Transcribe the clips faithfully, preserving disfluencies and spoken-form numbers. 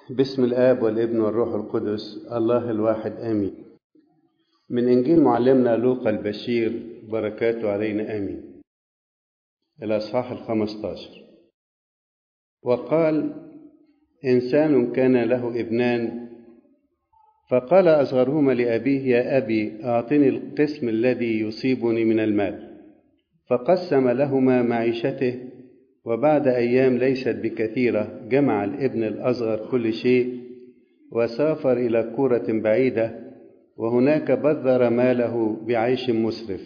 باسم الآب والابن والروح القدس الله الواحد آمين. من إنجيل معلمنا لوقا البشير بركاته علينا آمين. الأصحاح الخمسة عشر. وقال: إنسان كان له ابنان، فقال أصغرهما لأبيه: يا أبي، أعطني القسم الذي يصيبني من المال. فقسم لهما معيشته، وبعد أيام ليست بكثيرة جمع الابن الأصغر كل شيء وسافر إلى كورة بعيدة، وهناك بذر ماله بعيش مسرف.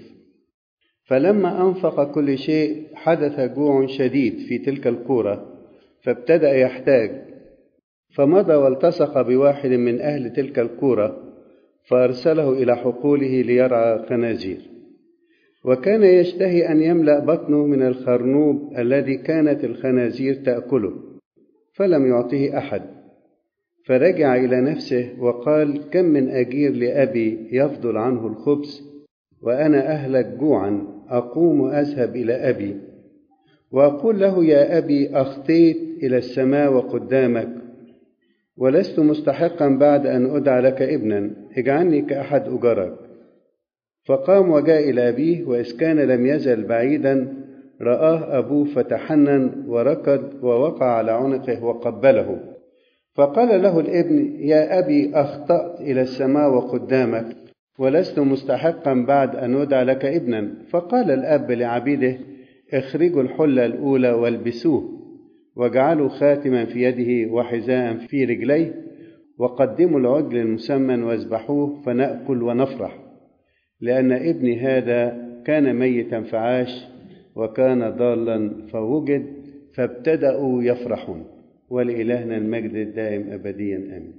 فلما أنفق كل شيء حدث جوع شديد في تلك الكورة، فابتدأ يحتاج، فمضى والتصق بواحد من أهل تلك الكورة فأرسله إلى حقوله ليرعى خنازير. وكان يشتهي أن يملأ بطنه من الخرنوب الذي كانت الخنازير تأكله، فلم يعطه أحد. فرجع إلى نفسه وقال: كم من أجير لأبي يفضل عنه الخبز وأنا أهلك جوعا، أقوم أذهب إلى أبي وأقول له: يا أبي، أخطيت إلى السماء وقدامك، ولست مستحقا بعد أن أدعى لك ابنا، اجعلني كأحد أجرك. فقام وجاء إلى أبيه، وإذ كان لم يزل بعيدا رآه أبوه فتحنن وركض ووقع على عنقه وقبله. فقال له الابن: يا أبي، أخطأت إلى السماء وقدامك، ولست مستحقا بعد أن أدعى لك ابنا. فقال الأب لعبيده: اخرجوا الحلة الأولى والبسوه، واجعلوا خاتما في يده وحذاء في رجليه، وقدموا العجل المسمن واذبحوه، فنأكل ونفرح. لأن ابني هذا كان ميتا فعاش، وكان ضالا فوجد، فابتدأوا يفرحون. ولإلهنا المجد الدائم أبديا آمين.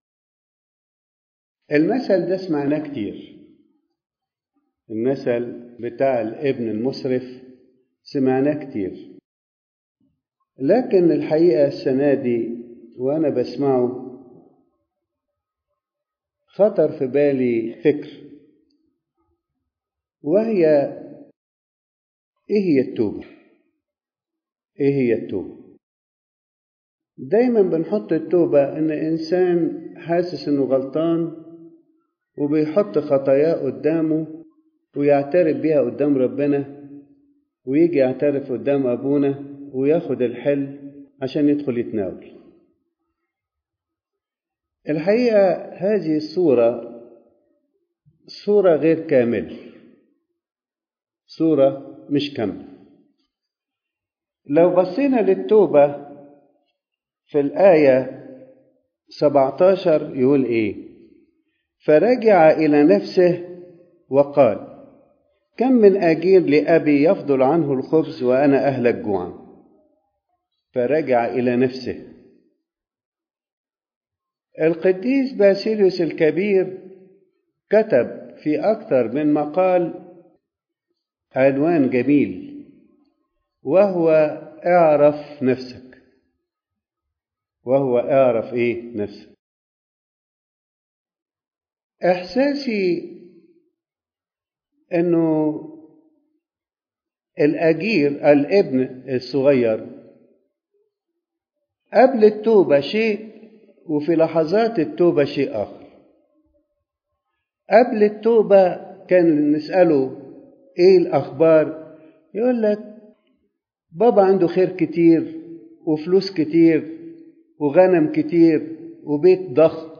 المثل ده سمعناه كتير، المثل بتاع الابن المسرف سمعناه كتير، لكن الحقيقة السنة دي وأنا بسمعه خطر في بالي فكر، وهي: إيه هي التوبة؟ إيه هي التوبة؟ دايما بنحط التوبة إن إنسان حاسس إنه غلطان وبيحط خطاياه قدامه ويعترف بيها قدام ربنا، ويجي يعترف قدام أبونا وياخد الحل عشان يدخل يتناول. الحقيقة هذه الصورة صورة غير كاملة، صورة مش كاملة. لو بصينا للتوبة في الآية سبعة عشر يقول إيه؟ فرجع إلى نفسه وقال: كم من أجير لأبي يفضل عنه الخبز وأنا أهلك جوعا. فرجع إلى نفسه. القديس باسيليوس الكبير كتب في أكثر من مقال عنوان جميل، وهو اعرف نفسك. وهو اعرف ايه نفسك. احساسي انه الاجير الابن الصغير قبل التوبة شيء، وفي لحظات التوبة شيء اخر. قبل التوبة كان نسأله: ايه الاخبار؟ يقول لك: بابا عنده خير كتير وفلوس كتير وغنم كتير وبيت ضخم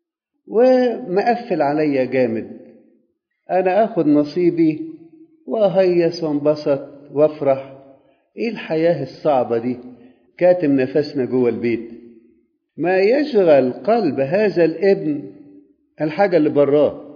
ومقفل عليا جامد، أنا أخد نصيبي وأهيس وانبسط وافرح. إيه الحياة الصعبة دي؟ كاتم نفسنا جوه البيت. ما يشغل قلب هذا الابن الحاجة اللي براه،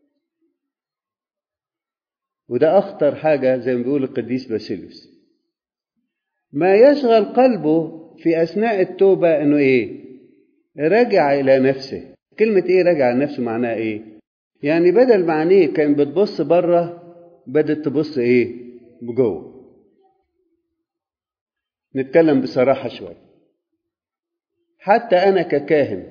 وده أخطر حاجة زي ما بيقول القديس باسيليوس. ما يشغل قلبه في أثناء التوبة إنه إيه؟ رجع إلى نفسه. كلمة إيه رجع لنفسه معناها إيه؟ يعني بدل معنيه كان بتبص بره، بدت تبص إيه؟ بجوه. نتكلم بصراحة شوية. حتى أنا ككاهن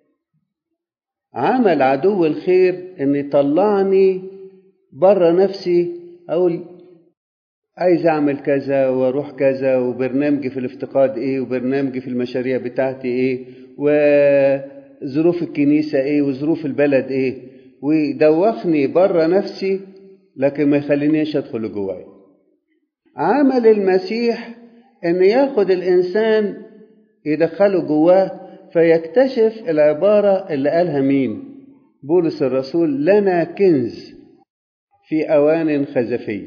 عمل عدو الخير إن يطلعني بره نفسي، أقول عايز أعمل كذا وأروح كذا، وبرنامجي في الافتقاد إيه، وبرنامجي في المشاريع بتاعتي إيه، وظروف الكنيسة ايه وظروف البلد ايه، ويدوخني بره نفسي لكن ما يخلينيش ادخل جواي. عمل المسيح ان ياخد الانسان يدخله جواه فيكتشف العبارة اللي قالها مين؟ بولس الرسول: لنا كنز في أوان خزفية.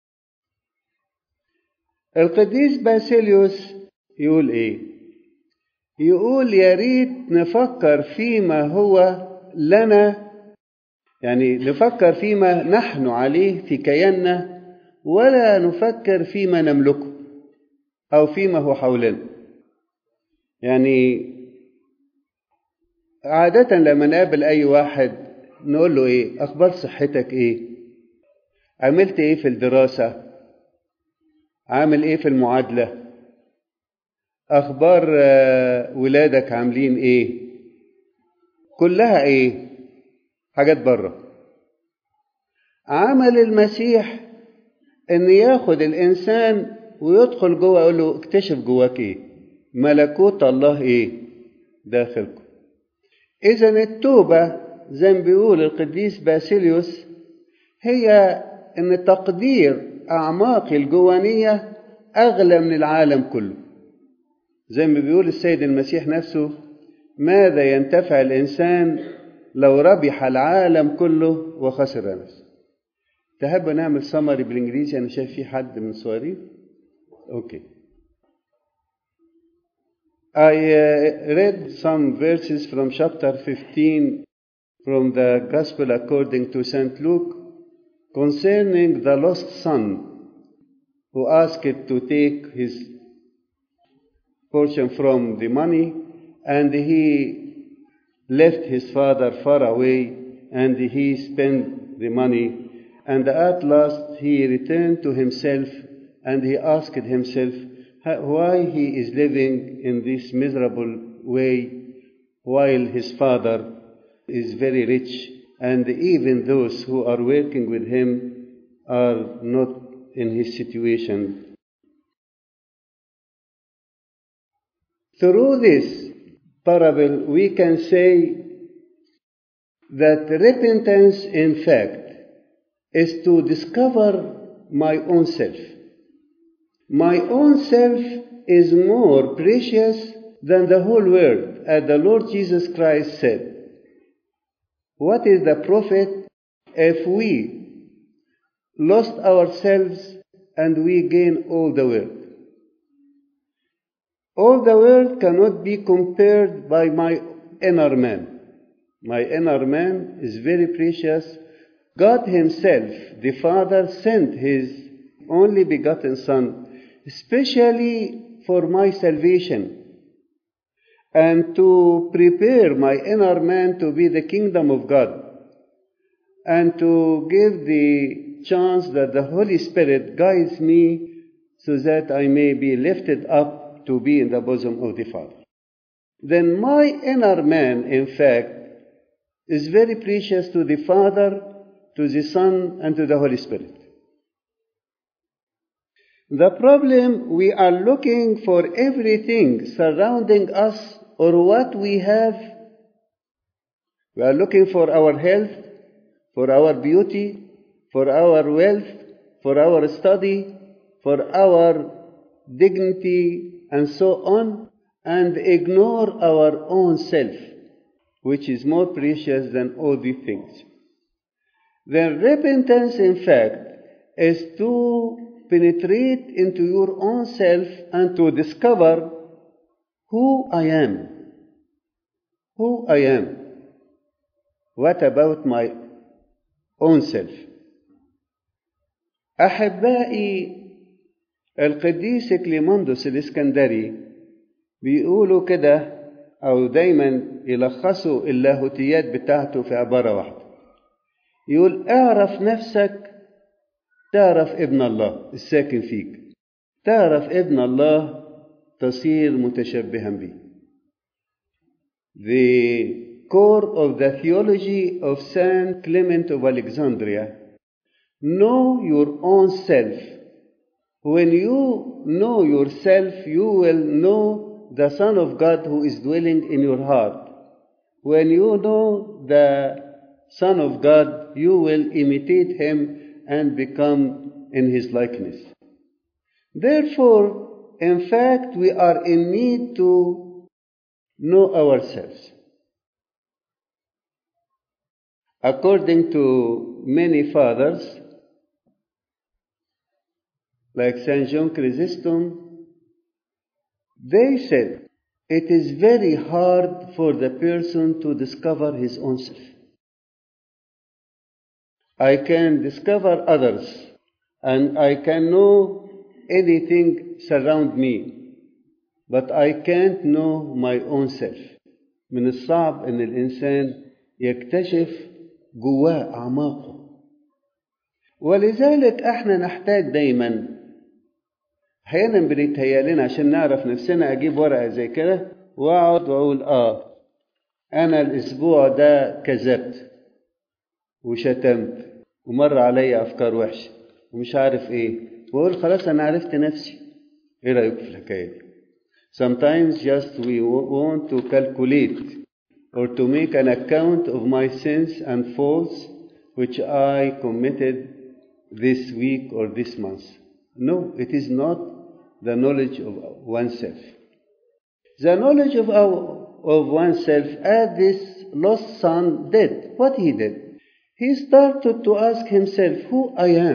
القديس باسيليوس يقول ايه؟ يقول يا ريت نفكر فيما هو لنا، يعني نفكر فيما نحن عليه في كياننا، ولا نفكر فيما نملكه أو فيما هو حولنا. يعني عادة لما نقابل أي واحد نقول له إيه؟ أخبار صحتك إيه؟ عملت إيه في الدراسة؟ عامل إيه في المعادلة؟ أخبار ولادك عاملين إيه؟ كلها إيه؟ حاجات بره. عمل المسيح إن ياخد الإنسان ويدخل جوه، يقول له اكتشف جواك إيه؟ ملكوت الله إيه؟ داخلكم. إذن التوبة زي ما بيقول القديس باسيليوس هي إن تقدير أعماق الجوانية أغلى من العالم كله. زي ما بيقول السيد المسيح نفسه: ماذا ينتفع الإنسان لو ربح العالم كله وخسر نفسه؟ تحب نعمل سمري بالإنجليزي؟ أنا شايف في حد من صغيرين. أوكي. I uh, read some verses from chapter fifteen from the Gospel according to Saint Luke concerning the lost son who asked to take his portion from the money, and he left his father far away, and he spent the money, and at last he returned to himself, and he asked himself why he is living in this miserable way while his father is very rich, and even those who are working with him are not in his situation. Through this parable, we can say that repentance, in fact, is to discover my own self. My own self is more precious than the whole world, as the Lord Jesus Christ said. What is the profit if we lost ourselves and we gain all the world? All the world cannot be compared by my inner man. My inner man is very precious. God Himself, the Father, sent His only begotten Son, especially for my salvation, and to prepare my inner man to be the kingdom of God, and to give the chance that the Holy Spirit guides me so that I may be lifted up to be in the bosom of the Father. Then my inner man, in fact, is very precious to the Father, to the Son, and to the Holy Spirit. The problem, we are looking for everything surrounding us or what we have. We are looking for our health, for our beauty, for our wealth, for our study, for our dignity, and so on, and ignore our own self, which is more precious than all these things. Then repentance, in fact, is to penetrate into your own self and to discover who I am. Who I am. What about my own self? أحبائي، القديس كليمندس الإسكندري بيقولوا كده، أو دايما يلخصوا اللاهوتيات بتاعته في عبارة واحدة. يقول: اعرف نفسك تعرف ابن الله الساكن فيك، تعرف ابن الله تصير متشبها به. The core of the theology of Saint Clement of Alexandria: know your own self. When you know yourself, you will know the Son of God who is dwelling in your heart. When you know the Son of God, you will imitate him and become in his likeness. Therefore, in fact, we are in need to know ourselves. According to many fathers, like Saint John Chrysostom, they said it is very hard for the person to discover his own self. I can discover others, and I can know anything surround me, but I can't know my own self. من الصعب ان الانسان يكتشف جواه اعماقه. ولذلك احنا نحتاج دايما، احيانا بنتهيأ لنا عشان نعرف نفسنا، اجيب ورقه زي كده واقعد واقول اه انا الاسبوع ده كذبت وشتمت ومر عليا افكار وحشه ومش عارف ايه، واقول خلاص انا عرفت نفسي. ايه رايكم في الحكايه دي؟ Sometimes just we want to calculate or to make an account of my sins and faults which I committed this week or this month. No, it is not the knowledge of oneself. The knowledge of, our, of oneself, as this lost son did. What he did? He started to ask himself, who I am.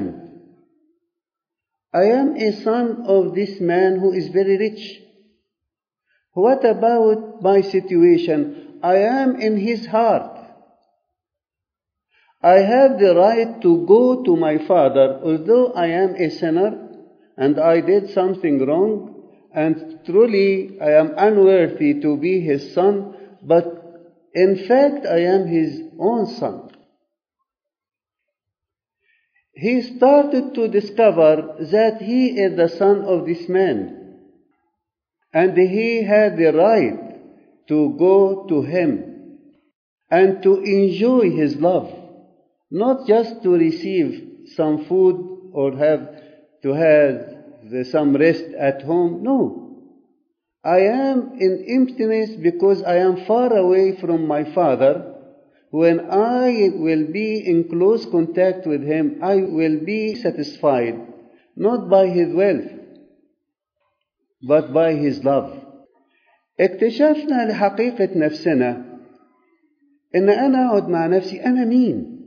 I am a son of this man who is very rich. What about my situation? I am in his heart. I have the right to go to my father, although I am a sinner and I did something wrong, and truly I am unworthy to be his son, but in fact I am his own son. He started to discover that he is the son of this man, and he had the right to go to him and to enjoy his love, not just to receive some food or have to have some rest at home. No, I am in emptiness because I am far away from my Father. When I will be in close contact with him, I will be satisfied, not by his wealth, but by his love. اكتشفنا لحقيقة نفسنا إن أنا أقعد مع نفسي، أنا مين؟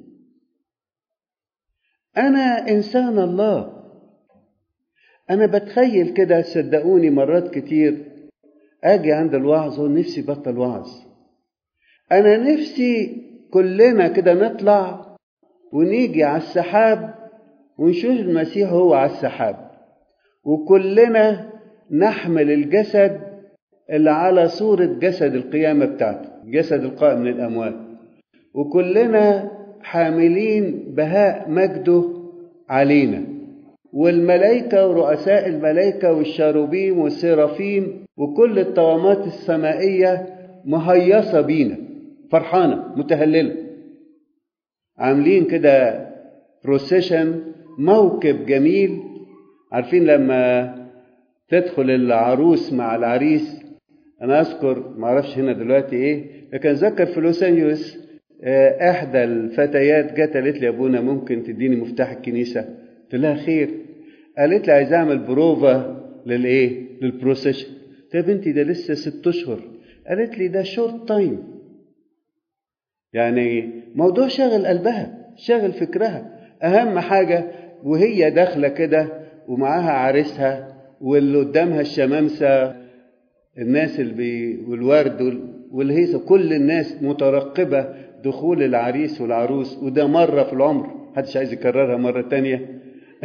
أنا إنسان الله. أنا بتخيل كده، صدقوني مرات كتير أجي عند الوعظ ونفسي بطل وعظ. أنا نفسي كلنا كده نطلع ونيجي على السحاب ونشوف المسيح هو على السحاب، وكلنا نحمل الجسد اللي على صورة جسد القيامة بتاعته، جسد القائم من الأموات، وكلنا حاملين بهاء مجده علينا، والملائكة ورؤساء الملائكة والشاروبيم والسرافيم وكل الطوامات السمائية مهيصة بينا، فرحانة متهللة، عاملين كده بروسيشن، موكب جميل. عارفين لما تدخل العروس مع العريس، أنا أذكر معرفش هنا دلوقتي إيه، لكن أذكر في لوس أنجلوس إحدى الفتيات جت قالت لي أبونا ممكن تديني مفتاح الكنيسة؟ قلت لها خير. قالت لي عايز أعمل بروفا للإيه؟ للبروسيشن. قلت لها بنتي ده لسه ست أشهر. قالت لي ده شورت تايم. يعني موضوع شاغل قلبها، شاغل فكرها. أهم حاجة وهي داخلة كده ومعاها عريسها واللي قدامها الشمامسة، الناس اللي بي والورد والهيصة، كل الناس مترقبة دخول العريس والعروس، وده مرة في العمر، محدش عايز يكررها مرة تانية.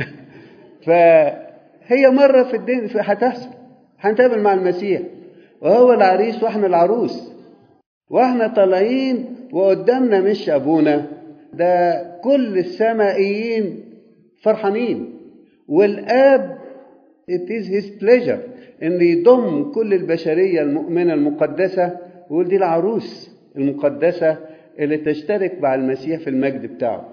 فهي مرة في الدين هتحصل، هنتقابل مع المسيح وهو العريس واحنا العروس، واحنا طالعين وقدامنا مش أبونا، ده كل السمائيين فرحانين، والآب it is his pleasure إن يضم كل البشرية المؤمنة المقدسة، ويقول دي العروس المقدسة اللي تشترك مع المسيح في المجد بتاعه.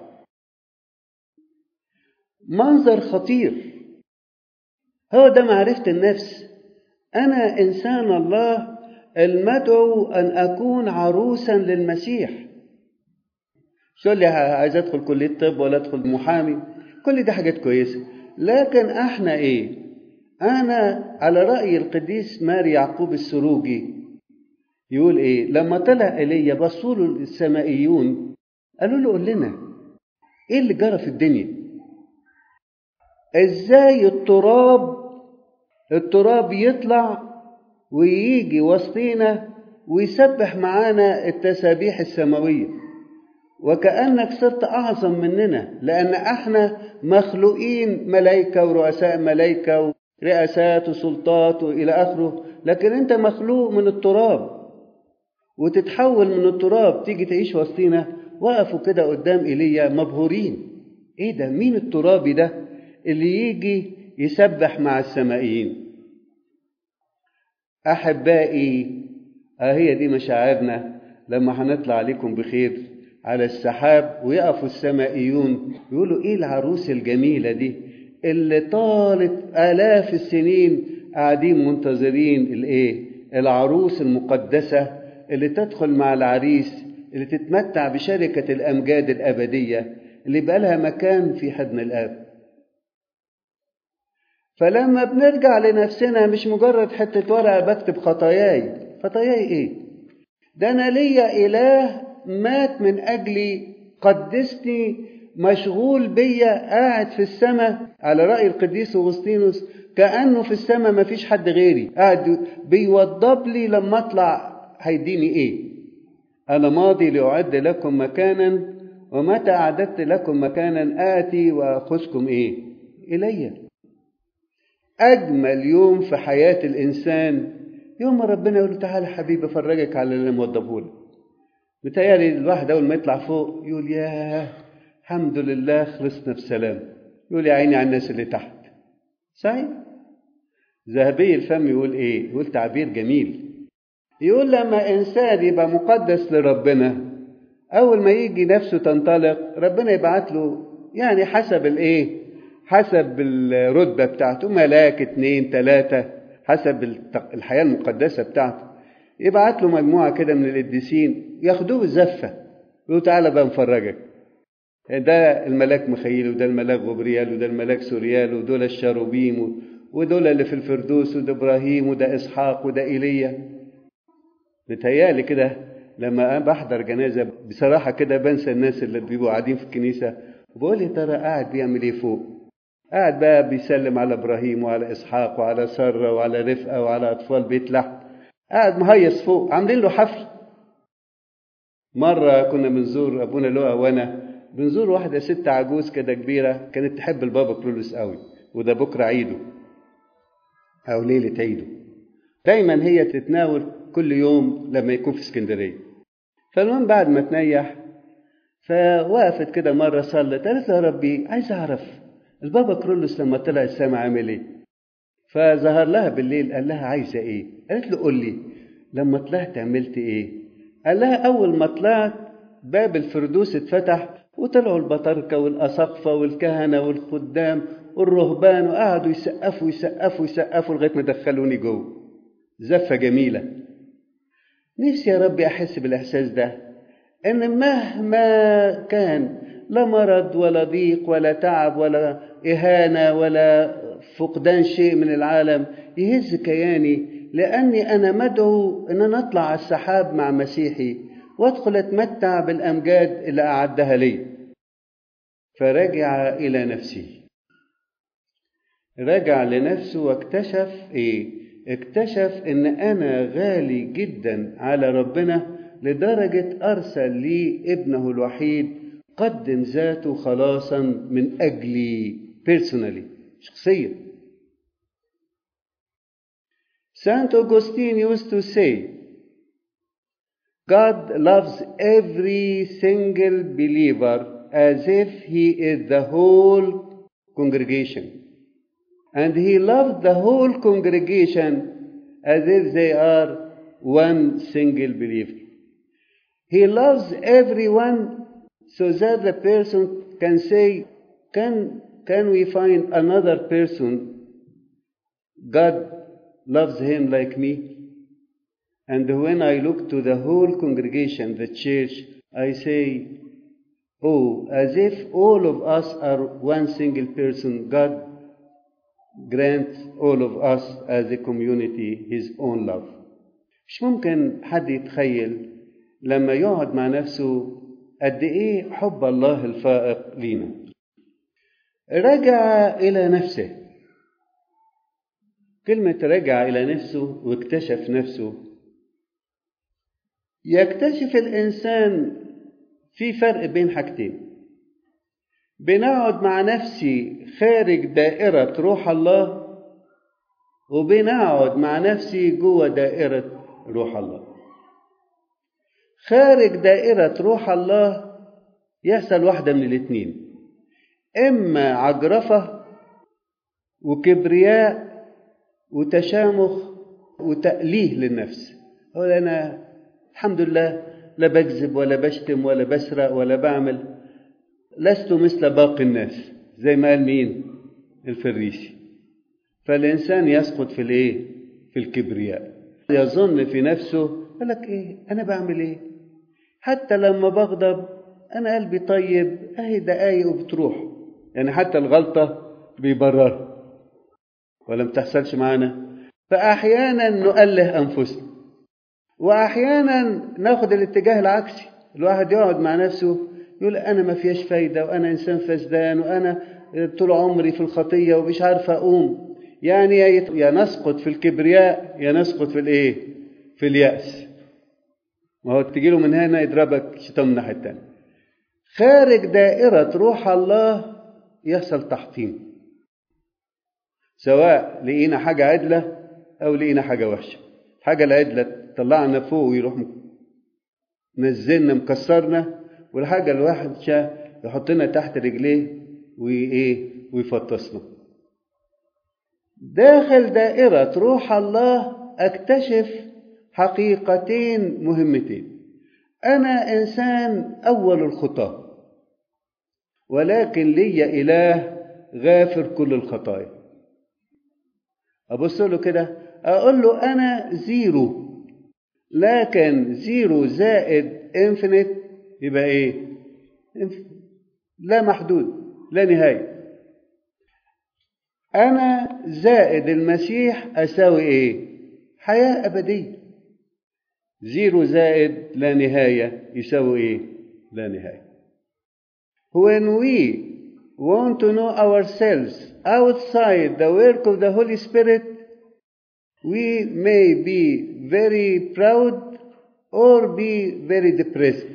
منظر خطير، هو ده معرفة النفس. أنا إنسان الله المدعو أن أكون عروسا للمسيح. شو اللي عايز أدخل كلية طب ولا أدخل محامي؟ كل دي حاجات كويسة، لكن احنا ايه؟ أنا على رأي القديس ماري يعقوب السروجي يقول ايه؟ لما طلع إيليا بصوا له السمائيون قالوا له قول لنا ايه اللي جرى في الدنيا؟ ازاي التراب التراب يطلع ويجي وسطينا ويسبح معانا التسابيح السماوية، وكأنك صرت أعظم مننا، لأن احنا مخلوقين ملائكة ورؤساء ملائكة ورئاسات وسلطات وإلى آخره، لكن أنت مخلوق من التراب وتتحول من التراب تيجي تعيش وسطينا. وقفوا كده قدام إيليا مبهورين، إيه ده؟ مين الترابي ده اللي يجي يسبح مع السمائيين؟ أحبائي، هي دي مشاعرنا لما هنطلع عليكم بخير على السحاب ويقفوا السمائيون يقولوا ايه العروس الجميلة دي اللي طالت آلاف السنين قاعدين منتظرين الايه؟ العروس المقدسة اللي تدخل مع العريس، اللي تتمتع بشركة الأمجاد الأبدية اللي بقى لها مكان في حضن الآب. فلما بنرجع لنفسنا مش مجرد حتة ورقة بكتب خطاياي، خطاياي ايه؟ ده أنا ليا إله مات من أجلي، قدسني، مشغول بيا، قاعد في السماء على رأي القديس أغسطينوس كأنه في السماء ما فيش حد غيري، قاعد بيوضب لي لما أطلع هيديني إيه. أنا ماضي لأعد لكم مكانا، ومتى أعددت لكم مكانا آتي وأخذكم إيه إلي. أجمل يوم في حياة الإنسان يوم ما ربنا يقول له تعالى حبيبي أفرجك على اللي موضبه لك. متهيألي الواحد أول ما يطلع فوق يقول يا الحمد لله خلصنا بسلام، يقول يا عيني على الناس اللي تحت. صحيح. ذهبي الفم يقول إيه؟ يقول تعبير جميل، يقول لما إنسان يبقى مقدس لربنا أول ما يجي نفسه تنطلق ربنا يبعت له يعني حسب الإيه؟ حسب الرتبة بتاعته، ملاك اتنين تلاتة حسب الحياة المقدسة بتاعته، يبعت له مجموعة كده من القديسين ياخدوه الزفة يقولوا تعالى بقى نفرجك. ده الملاك مخيل، وده الملاك غبريال، وده الملاك سوريال، ودول الشاروبيم، ودول اللي في الفردوس، وده إبراهيم، وده إسحاق، وده إيليا. متهيألي كده لما بحضر جنازة بصراحة كده بنسى الناس اللي بيبقوا قاعدين في الكنيسة وبقول يا ترى قاعد بيعمل ايه فوق؟ قاعد بقى بيسلم على إبراهيم وعلى إسحاق وعلى سارة وعلى رفقة وعلى أطفال بيت لحم، قاعد مهيص فوق عاملين له حفل. مرة كنا بنزور أبونا لؤى وأنا بنزور واحدة ست عجوز كده كبيرة كانت تحب البابا كرولوس قوي، وده بكرة عيده أو ليلة عيده، دايما هي تتناول كل يوم لما يكون في اسكندرية. فالمهم بعد ما تنيح فوقفت كده مرة صلت قالت له يا ربي عايز أعرف البابا كرولوس لما طلع السماء عامل إيه؟ فظهر لها بالليل قال لها عايزة إيه؟ قالت له قول لي لما طلعت عملت إيه؟ قال لها أول ما طلعت باب الفردوس اتفتح وطلعوا البطاركة والأساقفة والكهنة والخدام والرهبان وقعدوا يسقفوا يسقفوا يسقفوا لغاية ما دخلوني جوه. زفة جميلة. نفسي يا ربي أحس بالإحساس ده، إن مهما كان لا مرض ولا ضيق ولا تعب ولا إهانة ولا فقدان شيء من العالم يهز كياني، لأني أنا مدعو إن أنا أطلع على السحاب مع مسيحي وأدخل أتمتع بالأمجاد اللي أعدها لي. فرجع إلى نفسه، رجع لنفسه واكتشف إيه؟ اكتشف إن أنا غالي جدا على ربنا لدرجة أرسل لي ابنه الوحيد قدم ذاته خلاصا من أجلي personally شخصيا. Saint Augustine used to say, God loves every single believer as if he is the whole congregation. And he loves the whole congregation as if they are one single believer. He loves everyone so that the person can say, can, can we find another person God loves him like me? And when I look to the whole congregation, the church, I say, oh, as if all of us are one single person, God grants all of us as a community his own love. مش ممكن حد يتخيل لما يقعد مع نفسه قد ايه حب الله الفائق لينا. رجع إلى نفسه. كلمة رجع إلى نفسه واكتشف نفسه. يكتشف الإنسان في فرق بين حاجتين. بنقعد مع نفسي خارج دائرة روح الله، وبنقعد مع نفسي جوه دائرة روح الله. خارج دائرة روح الله يحصل واحدة من الاثنين، إما عجرفة وكبرياء وتشامخ وتأليه للنفس. أقول أنا الحمد لله لا بكذب ولا بشتم ولا بسرق ولا بعمل، لست مثل باقي الناس، زي ما قال مين؟ الفريسي. فالإنسان يسقط في الإيه؟ في الكبرياء. يظن في نفسه قال لك إيه؟ أنا بعمل إيه؟ حتى لما بغضب أنا قلبي طيب، أهي دقايق وبتروح. يعني حتى الغلطة بيبررها، ولا متحصلش معانا؟ فأحيانا نؤله أنفسنا، وأحيانا ناخد الاتجاه العكسي. الواحد يقعد مع نفسه يقول أنا ما فيهاش فايدة، وأنا إنسان فسدان، وأنا طول عمري في الخطية ومش عارف أقوم. يعني يا نسقط في الكبرياء يا نسقط في الإيه؟ في اليأس. ما هو تجيله من هنا يضربك شيطان من الناحية التانية. خارج دائرة روح الله يحصل تحطيم، سواء لقينا حاجة عدلة أو لقينا حاجة وحشة. الحاجة العدلة طلعنا فوق ويروح نزلنا مكسرنا، والحاجة الوحشة يحطنا تحت رجليه وإيه؟ ويفطسنا. داخل دائرة روح الله أكتشف حقيقتين مهمتين. أنا إنسان أول الخطاة، ولكن لي إله غافر كل الخطايا. أبص له كده أقول له أنا زيرو، لكن زيرو زائد انفينيت يبقى إيه؟ لا محدود، لا نهاية. أنا زائد المسيح أساوي إيه؟ حياة أبدية. زيرو زائد لا نهاية يساوي إيه؟ لا نهاية. When we want to know ourselves outside the work of the Holy Spirit, we may be very proud or be very depressed.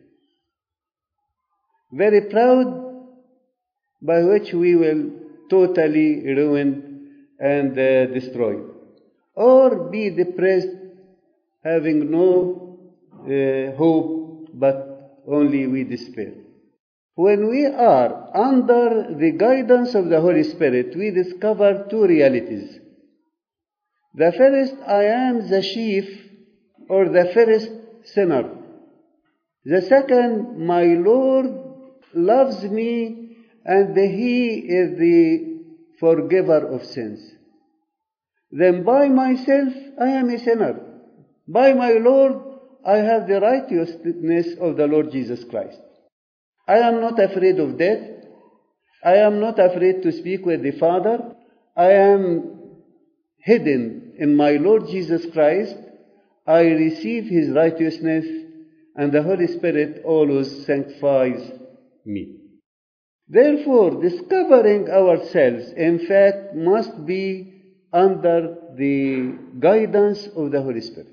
Very proud, by which we will totally ruin and uh, destroy. Or be depressed, having no uh, hope, but only we despair. When we are under the guidance of the Holy Spirit, we discover two realities. The first, I am the chief or the first sinner. The second, my Lord loves me and he is the forgiver of sins. Then by myself, I am a sinner. By my Lord, I have the righteousness of the Lord Jesus Christ. I am not afraid of death. I am not afraid to speak with the Father. I am hidden in my Lord Jesus Christ. I receive his righteousness, and the Holy Spirit always sanctifies me. Therefore, discovering ourselves, in fact, must be under the guidance of the Holy Spirit.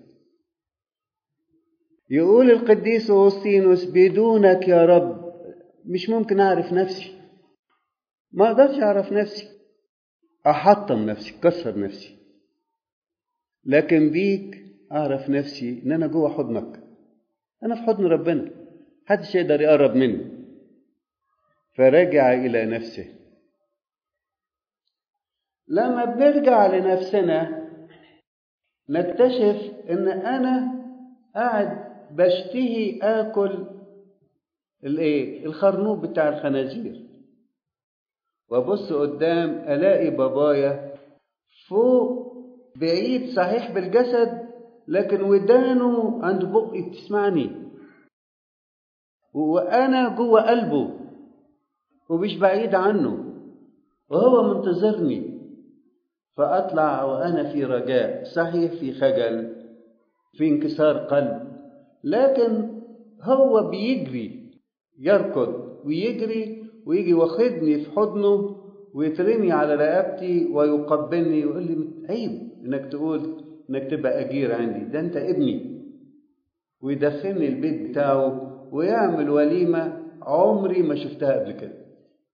يقول القديس أغسطينوس بدونك يا رب مش ممكن أعرف نفسي، ما أقدرش أعرف نفسي، أحطم نفسي، كسر نفسي. لكن بيك أعرف نفسي إن أنا جوه حضنك، أنا في حضن ربنا، محدش يقدر يقرب مني. فرجع إلى نفسه. لما بنرجع لنفسنا نكتشف إن أنا قاعد بشتهي آكل الإيه؟ الخرنوب بتاع الخنازير، وأبص قدام ألاقي بابايا فوق بعيد صحيح بالجسد، لكن ودانه عند بقي بتسمعني، وأنا جوه قلبه ومش بعيد عنه، وهو منتظرني. فأطلع وأنا في رجاء، صحيح في خجل، في انكسار قلب، لكن هو بيجري، يركض ويجري ويجي واخدني في حضنه ويترمي على رقبتي ويقبلني ويقول لي عيب انك تقول انك تبقى اجير عندي، ده انت ابني. ويدخلني البيت بتاعه ويعمل وليمة عمري ما شفتها قبل كده.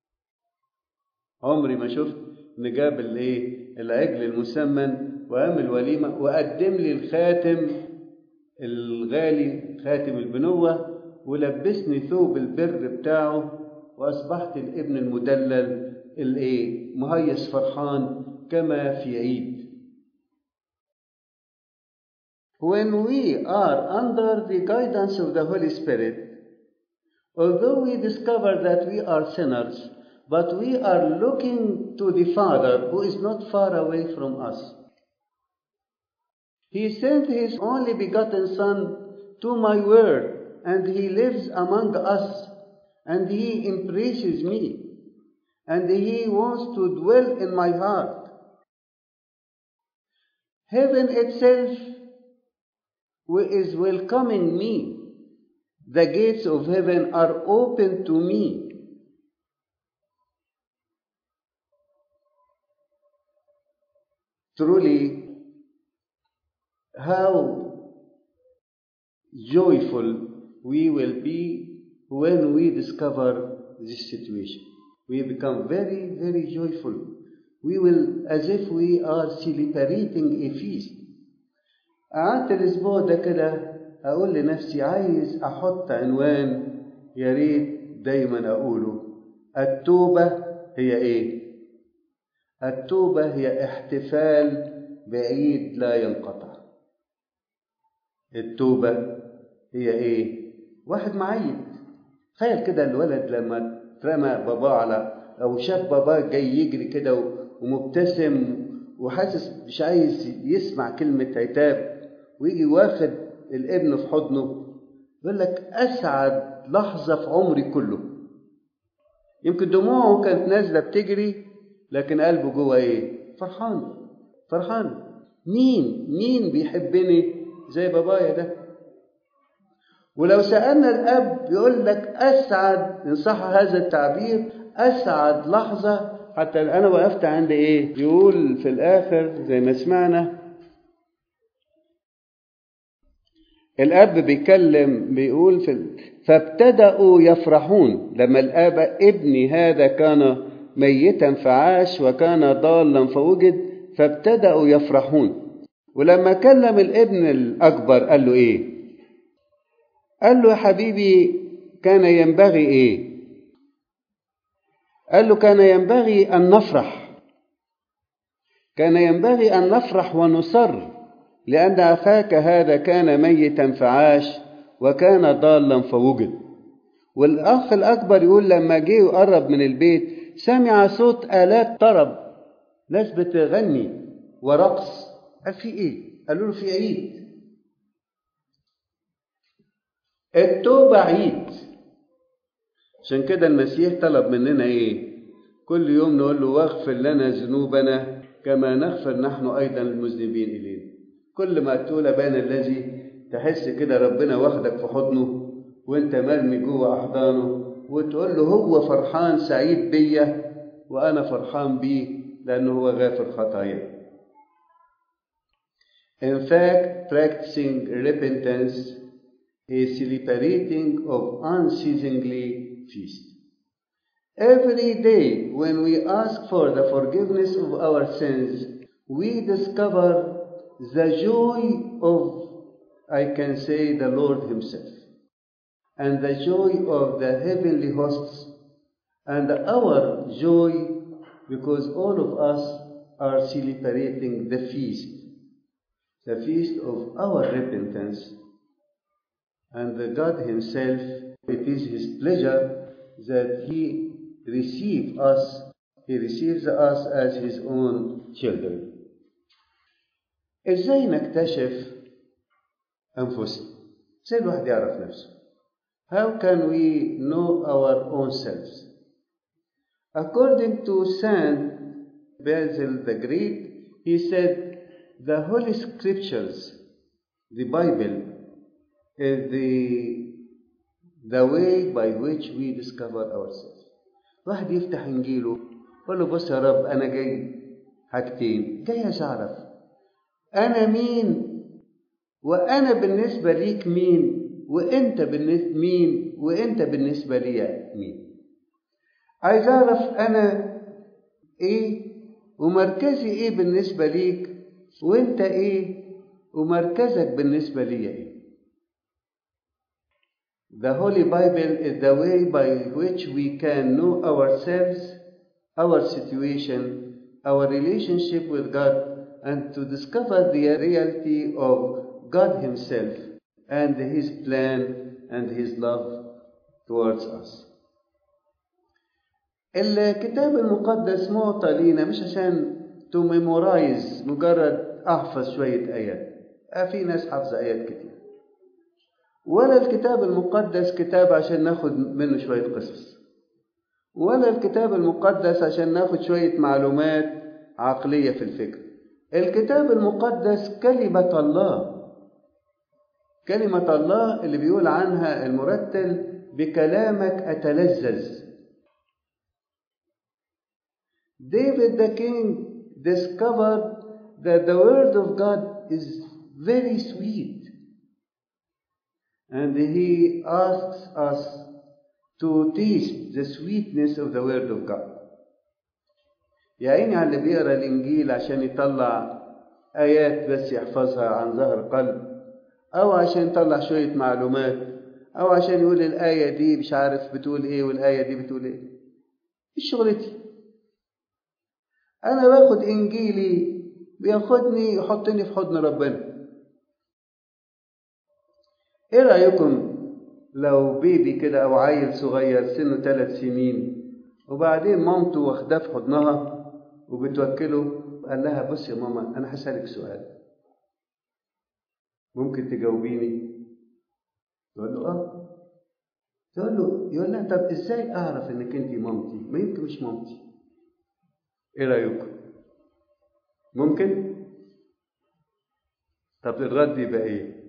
عمري ما شفت ان جاب الايه العجل المسمن وعمل وليمة وقدم لي الخاتم الغالي، خاتم البنوة، ولبسني ثوب البر بتاعه، واصبحت الابن المدلل الايه مهيص فرحان كما في عيد. When we are under the guidance of the Holy Spirit, although we discover that we are sinners, but we are looking to the Father who is not far away from us. He sent His only begotten Son to my world, and He lives among us, and He embraces me, and He wants to dwell in my heart. Heaven itself is welcoming me. The gates of heaven are open to me. Truly, how joyful we will be when we discover this situation. We become very, very joyful. We will, as if we are celebrating a feast. قعدت الأسبوع ده كده أقول لنفسي عايز أحط عنوان يا ريت دايما أقوله: التوبة هي إيه؟ التوبة هي احتفال بعيد لا ينقطع. التوبة هي إيه؟ واحد معيد، تخيل كده الولد لما ترمى باباه على أو شاف باباه جاي يجري كده ومبتسم وحاسس مش عايز يسمع كلمة عتاب، ويجي واخد الابن في حضنه، يقول لك أسعد لحظة في عمري كله. يمكن دموعه كانت نازلة بتجري، لكن قلبه جوه إيه؟ فرحان فرحان. مين مين بيحبني زي بابايا ده؟ ولو سألنا الأب يقول لك أسعد، إن صح هذا التعبير، أسعد لحظة. حتى أنا وقفت عند إيه؟ يقول في الآخر زي ما سمعنا الأب بيكلم بيقول في فابتدأوا يفرحون لما الآب ابني هذا كان ميتا فعاش وكان ضالا فوجد، فابتدأوا يفرحون. ولما كلم الابن الأكبر قال له إيه؟ قال له يا حبيبي كان ينبغي إيه؟ قال له كان ينبغي أن نفرح، كان ينبغي أن نفرح ونصر، لأن أخاك هذا كان ميتا فعاش وكان ضالا فوجد. والأخ الأكبر يقول لما جه وقرب من البيت سمع صوت آلات طرب، ناس بتغني ورقص. قال في إيه؟ قالوا له في عيد. التوبة عيد. عشان كده المسيح طلب مننا إيه؟ كل يوم نقول له واغفر لنا ذنوبنا كما نغفر نحن أيضا المذنبين إلينا. كل ما تقول أبانا الذي تحس كده ربنا واخدك في حضنه وانت مرمي جوه أحضانه، وتقول له هو فرحان سعيد بيا وأنا فرحان بيه لأنه هو غافر خطايا. In fact, practicing repentance is celebrating of unceasingly feast. Every day when we ask for the forgiveness of our sins, we discover the joy of, I can say, the Lord Himself, and the joy of the heavenly hosts, and our joy because all of us are celebrating the feast, the feast of our repentance. And the God Himself, it is His pleasure that He receive us, He receives us as His own children. إزاي نكتشف أنفسنا؟ إزاي الواحد يعرف نفسه؟ How can we know our own selves? According to Saint Basil the Great, he said, the Holy Scriptures, the Bible, is the, the way by which we discover ourselves. واحد يفتح إنجيله يقول له بص يا رب أنا جاي حاجتين، جاي أعرف أنا مين، وأنا بالنسبة ليك مين، وأنت بالنسبة مين، وأنت بالنسبة لي مين. عايز أعرف أنا إيه ومركزي إيه بالنسبة ليك، وأنت إيه ومركزك بالنسبة لي إيه. The Holy Bible is the way by which we can know ourselves, our situation, our relationship with God, and to discover the reality of God Himself and His plan and His love towards us. الكتاب المقدس معطى لينا مش عشان to memorize، مجرد أحفظ شوية آيات. في ناس حافظة آيات كتير. ولا الكتاب المقدس كتاب عشان ناخد منه شوية قصص، ولا الكتاب المقدس عشان ناخد شوية معلومات عقلية في الفكر. الكتاب المقدس كلمة الله، كلمة الله اللي بيقول عنها المرتل بكلامك أتلذذ. David the king discovered that the word of God is very sweet, and he asks us to taste the sweetness of the word of God. يا عيني على اللي بيقرا الإنجيل عشان يطلع آيات بس يحفظها عن ظهر قلب، أو عشان يطلع شوية معلومات، أو عشان يقول الآية دي مش عارف بتقول إيه والآية دي بتقول إيه. إيش شغلتي؟ أنا باخد إنجيلي بياخدني يحطني في حضن ربنا. إيه رأيكم لو بيبي كده أو عيل صغير سنه ثلاث سنين وبعدين مامته واخداه في حضنها وبتوكله، قال لها بص يا ماما أنا هسألك سؤال، ممكن تجاوبيني؟ تقول له آه. تقول له يقول لها طب إزاي أعرف إنك أنتي مامتي؟ ما يمكن مش مامتي. إيه رأيكم؟ ممكن؟ طب الرد يبقى إيه؟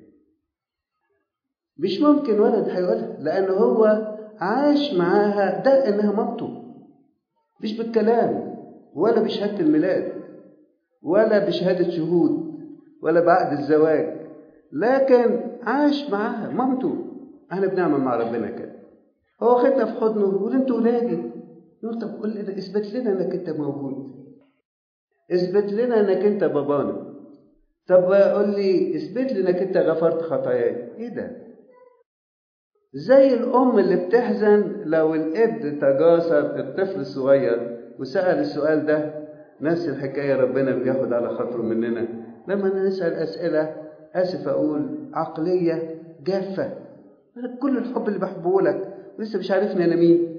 مش ممكن ولد هيقولها، لأنه هو عاش معاها ده إنها مامته، مش بالكلام ولا بشهادة الميلاد ولا بشهادة شهود ولا بعقد الزواج، لكن عاش معاها مامته. احنا بنعمل مع ربنا كده، هو خدنا في حضنه ويقول انتوا ولادي. نقول طب قول لنا، اثبت لنا انك انت موجود، اثبت لنا انك انت بابانا. طب قول لي اثبت لي انك انت غفرت خطاياي. ايه ده؟ زي الام اللي بتحزن لو الابن تجاسر الطفل الصغير وسأل السؤال ده. نفس الحكايه ربنا بياخد على خاطره مننا لما نسأل اسئله، اسف اقول عقليه جافه. كل الحب اللي بحبه لك ولسه مش عارفني انا مين.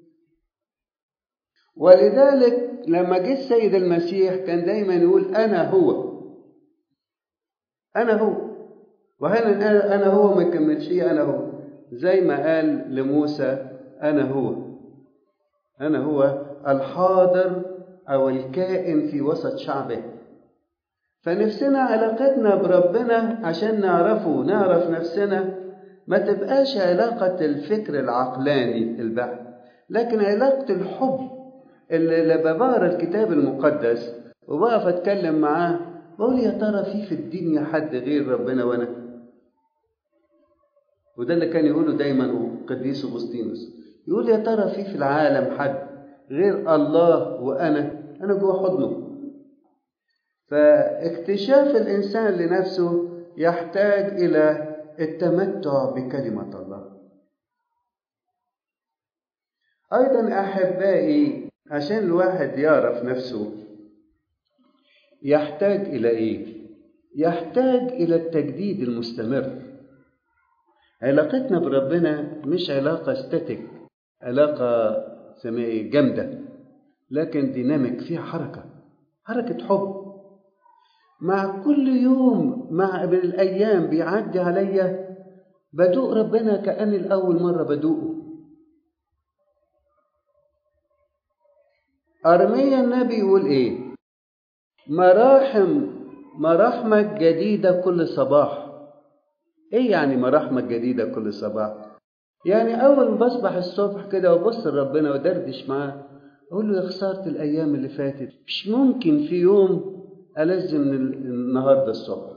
ولذلك لما جه السيد المسيح كان دايما يقول انا هو، انا هو. وهنا انا هو ما يكملش انا هو، زي ما قال لموسى انا هو، انا هو الحاضر او الكائن في وسط شعبه. فنفسنا علاقتنا بربنا عشان نعرفه نعرف نفسنا ما تبقاش علاقة الفكر العقلاني البحث، لكن علاقة الحب اللي لما بقرا الكتاب المقدس وبقف اتكلم معاه بقول يا ترى في في الدنيا حد غير ربنا وانا؟ وده اللي كان يقوله دايما قديس أغسطينوس، يقول يا ترى في في العالم حد غير الله وانا؟ انا جوه حضنه. فاكتشاف الانسان لنفسه يحتاج الى التمتع بكلمة الله. أيضا أحبائي عشان الواحد يعرف نفسه يحتاج إلى إيه؟ يحتاج إلى التجديد المستمر. علاقتنا بربنا مش علاقة ستاتيك، علاقة سميه جامدة، لكن ديناميك، فيها حركة، حركة حب. مع كل يوم مع الأيام بيعدي عليا بدوق ربنا كأني الأول مرة بدوقه. أرميا النبي يقول إيه؟ مراحم مراحمك جديدة كل صباح. إيه يعني مراحمك جديدة كل صباح؟ يعني أول ما بصبح الصبح كده وبص لربنا ودردش معاه أقول له يا خسارة الأيام اللي فاتت، مش ممكن في يوم ألذ من النهاردة الصبح.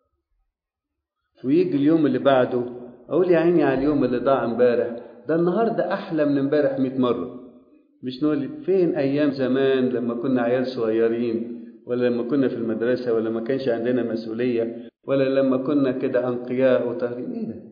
ويجي اليوم اللي بعده أقول يا عيني على اليوم اللي ضاع امبارح، ده النهاردة أحلى من امبارح مئة مرة. مش نقول فين أيام زمان لما كنا عيال صغيرين، ولا لما كنا في المدرسة، ولا ما كانش عندنا مسؤولية، ولا لما كنا كده أنقياء وطاهرين. إيه ده؟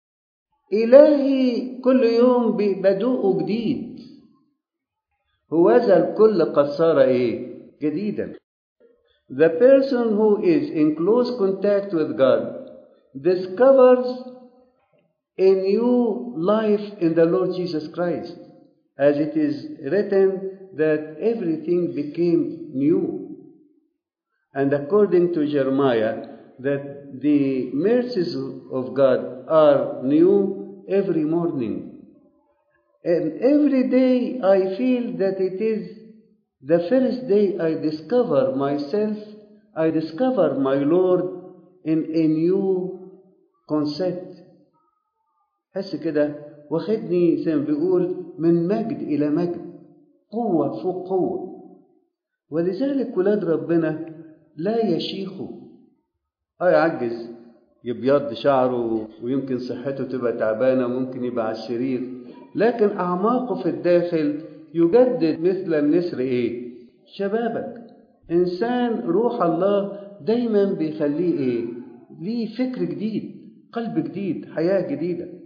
إلهي كل يوم بدوقه جديد. هوذا الكل قد صار إيه؟ جديدا. The person who is in close contact with God discovers a new life in the Lord Jesus Christ, as it is written that everything became new. And according to Jeremiah, that the mercies of God are new every morning. And every day I feel that it is the first day I discover myself, I discover my Lord in a new concept. حس كده واخدني زي ما بيقول من مجد إلى مجد، قوة فوق قوة. ولذلك ولاد ربنا لا يشيخوا. اه يعجز، يبيض شعره ويمكن صحته تبقى تعبانة وممكن يبقى على السرير، لكن أعماقه في الداخل يجدد مثل النسر إيه؟ شبابك. إنسان روح الله دايما بيخليه إيه؟ ليه فكر جديد، قلب جديد، حياة جديدة.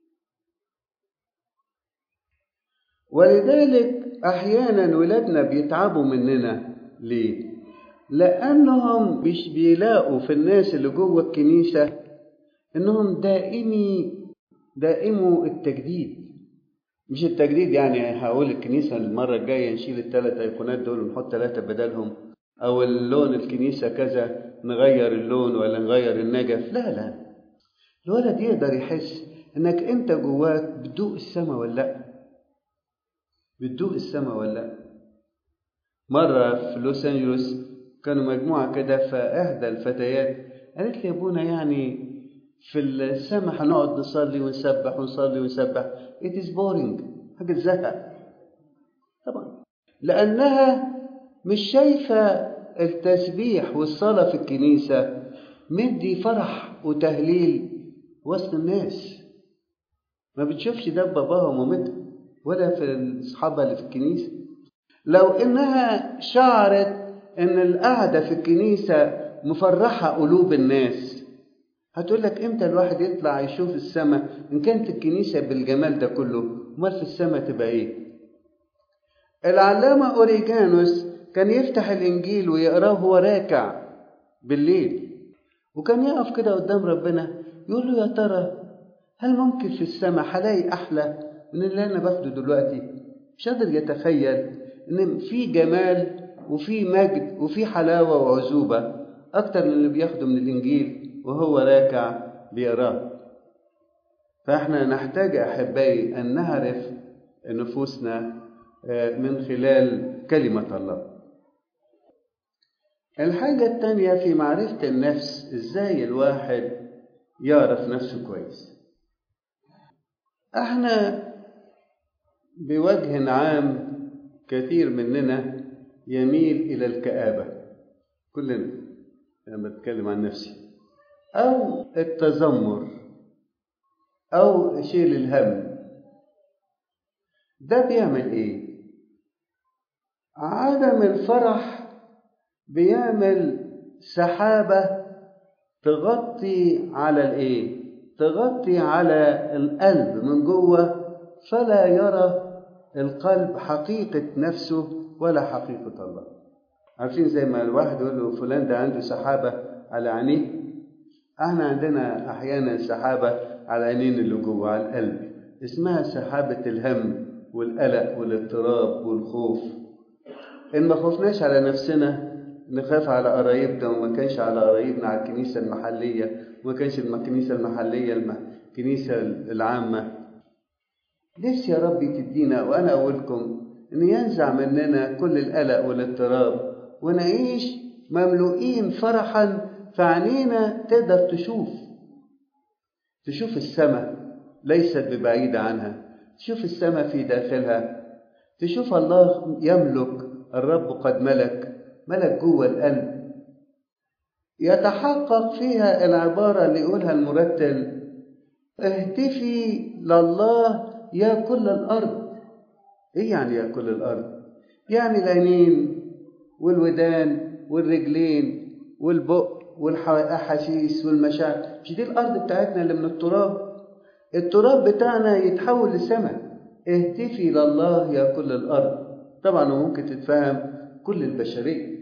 ولذلك أحيانا ولادنا بيتعبوا مننا. ليه؟ لأنهم مش بيلاقوا في الناس اللي جوه الكنيسة إنهم دائمي دائموا التجديد. مش التجديد يعني هقول الكنيسة المرة الجاية نشيل الثلاث أيقونات دول ونحط ثلاثة بدلهم، أو اللون الكنيسة كذا نغير اللون ولا نغير النجف. لا لا، الولد يقدر يحس إنك أنت جواك بتدوق السما ولا لأ، بتدوق السما ولا لأ. مرة في لوس أنجلوس كانوا مجموعة كده، فإحدى الفتيات قالت لي يا ابونا يعني في السماء هنقعد نصلي ونسبح ونصلي ونسبح، it is boring، حاجة زهق. طبعا لأنها مش شايفة التسبيح والصلاة في الكنيسة مدي فرح وتهليل وسط الناس. ما بتشوفش ده باباها ومامتها ولا في الصحابة اللي في الكنيسة. لو إنها شعرت إن القعدة في الكنيسة مفرحة قلوب الناس، هتقول لك إمتى الواحد يطلع يشوف السماء؟ إن كانت الكنيسة بالجمال ده كله، أمال في السماء تبقى إيه؟ العلامة أوريجانوس كان يفتح الإنجيل ويقراه وهو راكع بالليل، وكان يقف كده قدام ربنا يقول له يا ترى هل ممكن في السماء هلاقي أحلى من اللي أنا باخده دلوقتي؟ مش قادر يتخيل إن في جمال وفي مجد وفي حلاوة وعزوبة أكتر من اللي بياخده من الإنجيل وهو راكع بيقراه. فإحنا نحتاج أحبائي أن نعرف نفوسنا من خلال كلمة الله. الحاجة التانية في معرفة النفس، إزاي الواحد يعرف نفسه كويس. احنا بوجه عام كثير مننا يميل إلى الكآبة، كلنا لما بتكلم عن نفسي، أو التذمر، أو شيل الهم. ده بيعمل إيه؟ عدم الفرح بيعمل سحابة تغطي على الإيه؟ تغطي على القلب من جوه، فلا يرى القلب حقيقة نفسه ولا حقيقة الله. عارفين زي ما الواحد يقول له فلان ده عنده سحابة على عينيه، احنا عندنا أحيانا سحابة على عينين اللي جوه على القلب، اسمها سحابة الهم والقلق والاضطراب والخوف. إن ما خوفناش على نفسنا نخاف على قرايبنا وما كانش على قرايبنا على الكنيسة المحلية وما كانش الكنيسة المحلية الكنيسة العامة. نفسي يا رب تدينا وأنا أقولكم إن ينزع مننا كل القلق والاضطراب ونعيش مملوئين فرحا، فعنينا تقدر تشوف تشوف السماء ليست ببعيدة عنها، تشوف السماء في داخلها، تشوف الله يملك، الرب قد ملك ملك جوه القلب. يتحقق فيها العبارة اللي يقولها المرتل: اهتفي لله يا كل الأرض. إيه يعني يا كل الأرض؟ يعني العينين والودان والرجلين والبق والأحاسيس والمشاعر. مش دي الأرض بتاعتنا اللي من التراب؟ التراب بتاعنا يتحول لسماء. اهتفي لله يا كل الأرض. طبعا ممكن تتفهم كل البشرية.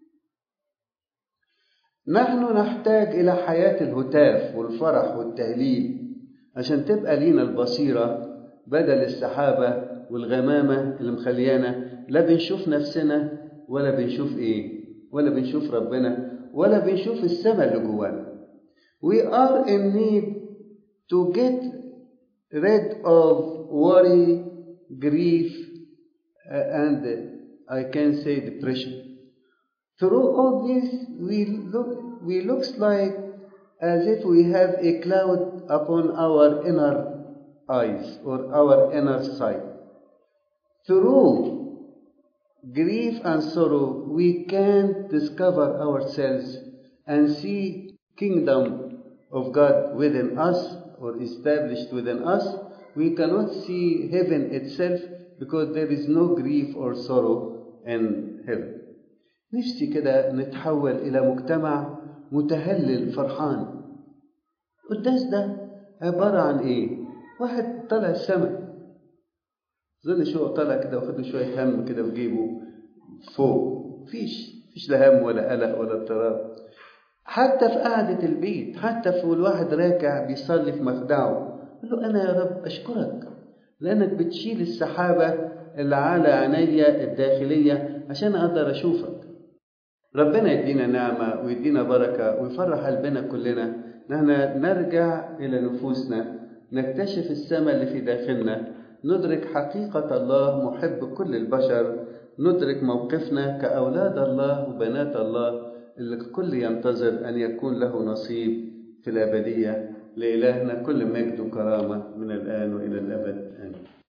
نحن نحتاج إلى حياة الهتاف والفرح والتهليل عشان تبقى لينا البصيرة بدل السحابة والغمامة اللي مخليانا لا بنشوف نفسنا ولا بنشوف إيه ولا بنشوف ربنا ولا بنشوف السماء اللي جوانا. We are in need to get rid of worry, grief, and I can say depression. Through all this, we look, we looks like as if we have a cloud upon our inner eyes or our inner sight. Through grief and sorrow, we can discover ourselves and see kingdom of God within us or established within us. We cannot see heaven itself because there is no grief or sorrow in heaven. نفسي كده نتحول إلى مجتمع متهلل فرحان. القداس ده عبارة عن إيه؟ واحد طلع السماء، ظن شو طلع كده واخد شوية هم كده وجيبه فوق، فيش فيش لا هم ولا قلق ولا اضطراب. حتى في قعدة البيت، حتى في الواحد راكع بيصلي في مخدعه، يقول له أنا يا رب أشكرك لأنك بتشيل السحابة اللي على عينيا الداخلية عشان أقدر أشوفك. ربنا يدينا نعمة ويدينا بركة ويفرح قلبنا كلنا، نحن نرجع إلى نفوسنا، نكتشف السماء اللي في داخلنا، ندرك حقيقة الله محب كل البشر، ندرك موقفنا كأولاد الله وبنات الله اللي الكل ينتظر أن يكون له نصيب في الأبدية. لإلهنا كل مجد وكرامة من الآن وإلى الأبد آمين.